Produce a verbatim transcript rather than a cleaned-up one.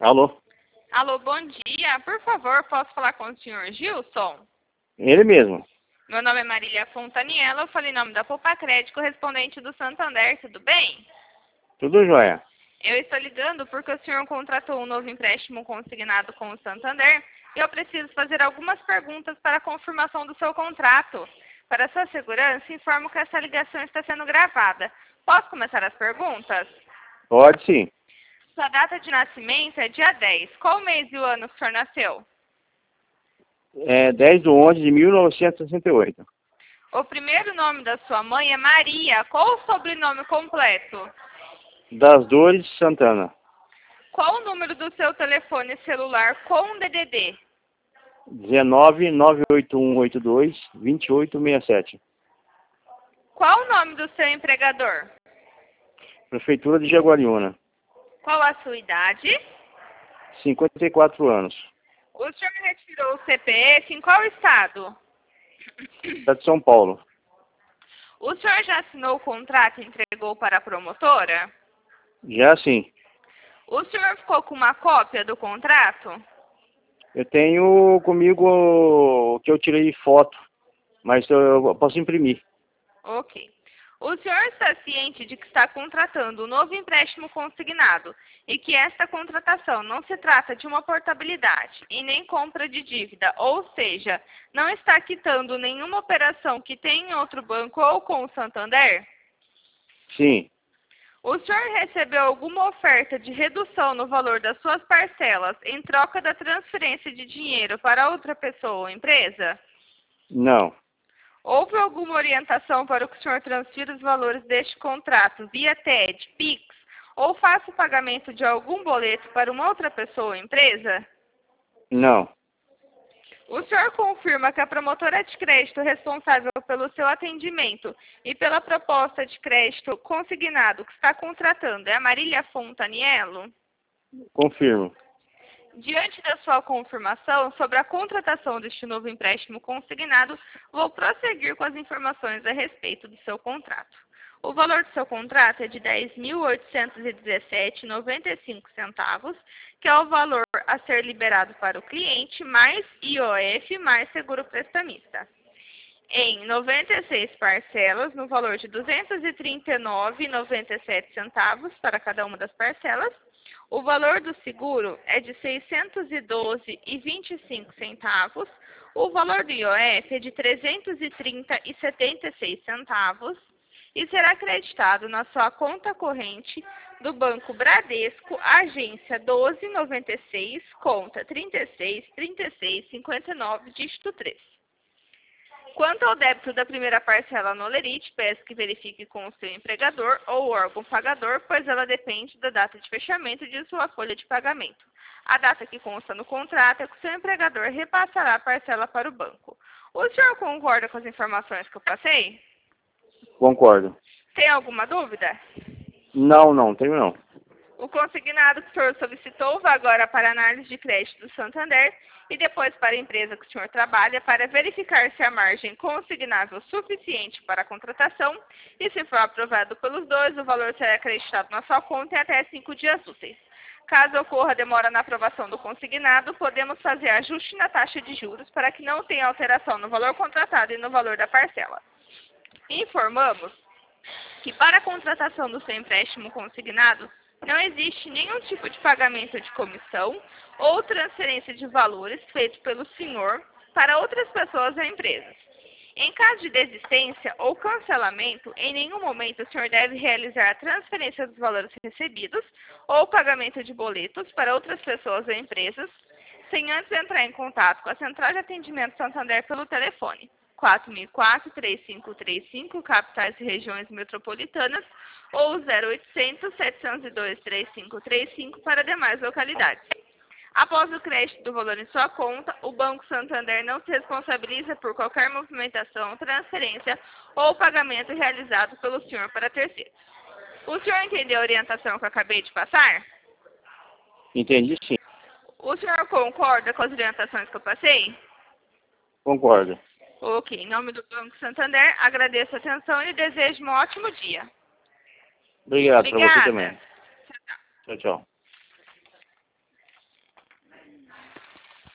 Alô? Alô, bom dia. Por favor, posso falar com o senhor Gilson? Ele mesmo. Meu nome é Marília Fontaniela, eu falei em nome da Poupa Crédito, correspondente do Santander, tudo bem? Tudo jóia. Eu estou ligando porque o senhor contratou um novo empréstimo consignado com o Santander e eu preciso fazer algumas perguntas para a confirmação do seu contrato. Para sua segurança, informo que essa ligação está sendo gravada. Posso começar as perguntas? Pode sim. Sua data de nascimento é dia dez. Qual mês e o ano que o senhor nasceu? É dez de onze de mil novecentos e sessenta e oito. O primeiro nome da sua mãe é Maria. Qual o sobrenome completo? Das Dores, Santana. Qual o número do seu telefone celular com D D D? dezenove, nove oito um oito dois, vinte e oito sessenta e sete. Qual o nome do seu empregador? Prefeitura de Jaguariúna. Qual a sua idade? cinquenta e quatro anos. O senhor retirou o C P F em qual estado? Estado de São Paulo. O senhor já assinou o contrato e entregou para a promotora? Já sim. O senhor ficou com uma cópia do contrato? Eu tenho comigo o que eu tirei foto, mas eu posso imprimir. Ok. O senhor está ciente de que está contratando um novo empréstimo consignado e que esta contratação não se trata de uma portabilidade e nem compra de dívida, ou seja, não está quitando nenhuma operação que tem em outro banco ou com o Santander? Sim. O senhor recebeu alguma oferta de redução no valor das suas parcelas em troca da transferência de dinheiro para outra pessoa ou empresa? Não. Houve alguma orientação para que o senhor transfira os valores deste contrato via T E D, Pix ou faça o pagamento de algum boleto para uma outra pessoa ou empresa? Não. O senhor confirma que a promotora de crédito responsável pelo seu atendimento e pela proposta de crédito consignado que está contratando é a Marília Fontaniello? Confirmo. Diante da sua confirmação sobre a contratação deste novo empréstimo consignado, vou prosseguir com as informações a respeito do seu contrato. O valor do seu contrato é de dez mil oitocentos e dezessete reais e noventa e cinco centavos, que é o valor a ser liberado para o cliente, mais I O F, mais seguro prestamista. Em noventa e seis parcelas, no valor de duzentos e trinta e nove reais e noventa e sete centavos para cada uma das parcelas. O valor do seguro é de seiscentos e doze reais e vinte e cinco centavos. O valor do I O F é de trezentos e trinta reais e setenta e seis centavos e será acreditado na sua conta corrente do Banco Bradesco, agência doze noventa e seis, conta trinta e seis, trinta e seis, cinquenta e nove, dígito três. Quanto ao débito da primeira parcela no Olerite, peço que verifique com o seu empregador ou órgão pagador, pois ela depende da data de fechamento de sua folha de pagamento. A data que consta no contrato é que o seu empregador repassará a parcela para o banco. O senhor concorda com as informações que eu passei? Concordo. Tem alguma dúvida? Não, não, tenho não. O consignado que o senhor solicitou vai agora para a análise de crédito do Santander e depois para a empresa que o senhor trabalha para verificar se a margem consignável é suficiente para a contratação e, se for aprovado pelos dois, o valor será acreditado na sua conta em até cinco dias úteis. Caso ocorra demora na aprovação do consignado, podemos fazer ajuste na taxa de juros para que não tenha alteração no valor contratado e no valor da parcela. Informamos que para a contratação do seu empréstimo consignado, não existe nenhum tipo de pagamento de comissão ou transferência de valores feito pelo senhor para outras pessoas ou empresas. Em caso de desistência ou cancelamento, em nenhum momento o senhor deve realizar a transferência dos valores recebidos ou pagamento de boletos para outras pessoas ou empresas, sem antes entrar em contato com a Central de Atendimento Santander pelo telefone quatro mil e quatro, três cinco três cinco, capitais e regiões metropolitanas, ou zero oitocentos, setecentos e dois, três cinco três cinco para demais localidades. Após o crédito do valor em sua conta, o Banco Santander não se responsabiliza por qualquer movimentação, transferência ou pagamento realizado pelo senhor para terceiros. O senhor entendeu a orientação que eu acabei de passar? Entendi sim. O senhor concorda com as orientações que eu passei? Concordo. Ok, em nome do Banco Santander, agradeço a atenção e desejo um ótimo dia. Obrigado para você Obrigada. também. Tchau, tchau.